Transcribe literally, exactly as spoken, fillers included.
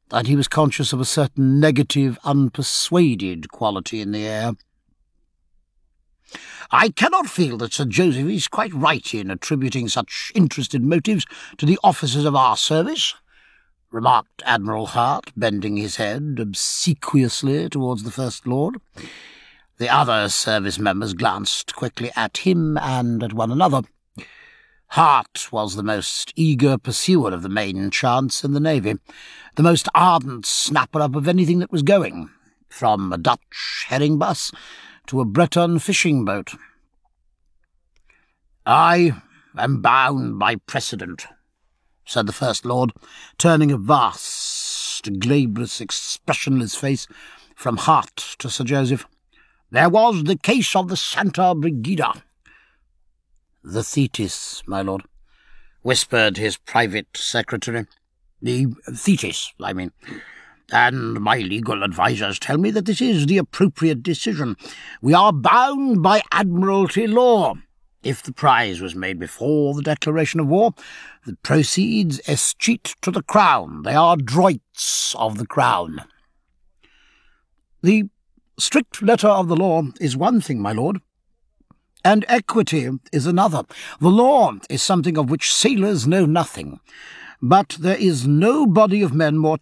and he was conscious of a certain negative, unpersuaded quality in the air. "I cannot feel that Sir Joseph is quite right in attributing such interested motives to the officers of our service," remarked Admiral Hart, bending his head obsequiously towards the First Lord. The other service members glanced quickly at him and at one another. Hart was the most eager pursuer of the main chance in the Navy, the most ardent snapper-up of anything that was going, from a Dutch herring bus to a Breton fishing boat. "I am bound by precedent," said the First Lord, turning a vast, glabrous, expressionless face from Hart to Sir Joseph. "There was the case of the Santa Brigida." "The Thetis, my lord," whispered his private secretary. "The Thetis, I mean. And my legal advisers tell me that this is the appropriate decision. We are bound by Admiralty law. If the prize was made before the declaration of war, the proceeds escheat to the Crown. They are droits of the Crown." "The strict letter of the law is one thing, my lord, and equity is another. The law is something of which sailors know nothing, but there is no body of men more